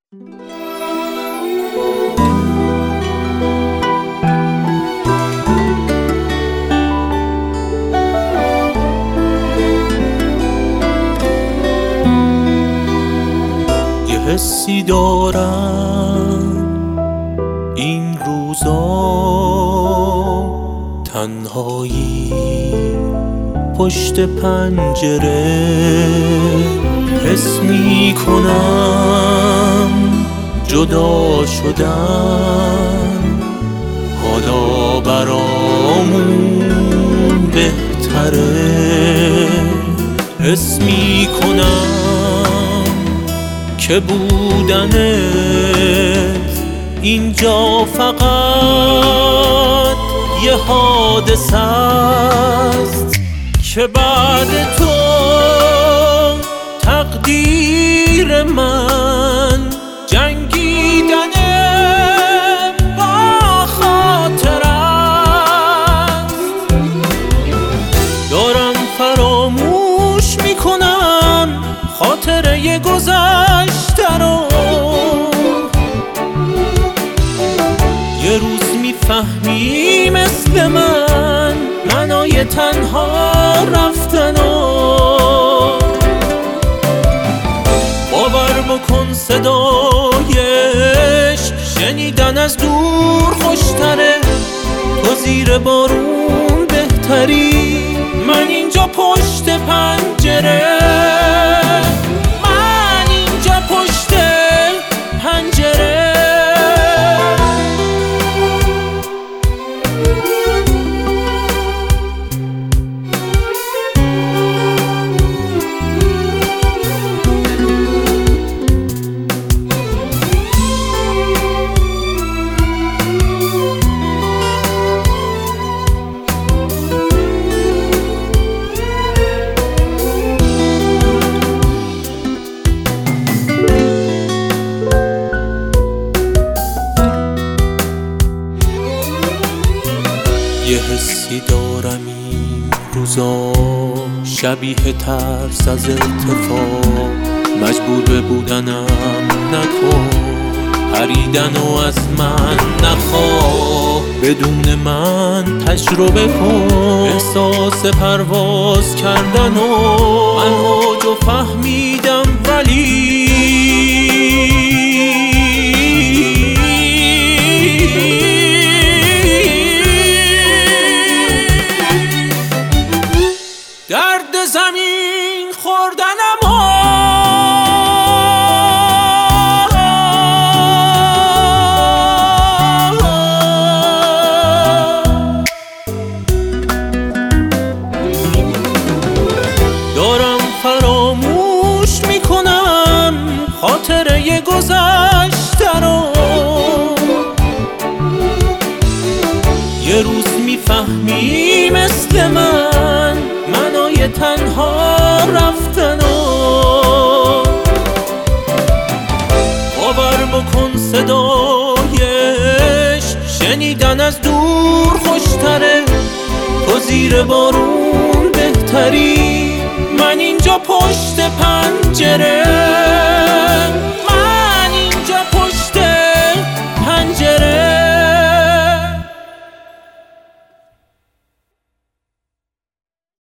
یه حسی دارم این روزا، تنهایی پشت پنجره، حس می کنم جدا شدن حالا برامون بهتره. حس می کنم که بودنت اینجا فقط یه حادثه است که بعد تو تقدیر من جنگیدن با خاطر است. دارم فراموش میکنم خاطره گذشته رو، یه روز میفهمی مثل من معنای تنها رفتن و باور بکن صدایش شنیدن از دور خوشتره. تو زیر بارون بهتری، من اینجا پشت پنجره، من اینجا پشت پنجره. یه حسی دارم این روزا، شبیه ترس از اتفاق، مجبور به بودنم نکن، پریدن و از من نخواه، بدون من تجربه کن احساس پرواز کردن و من اوج و فهمیدم ولی درد زمین خوردنم دارم فراموش میکنم خاطره گذشته رو، یه روز میفهمی مثل من معنای تنها رفتن و باور بکن صدایش شنیدن از دور خوشتره. تو زیر بارون بهتری، من اینجا پشت پنجره.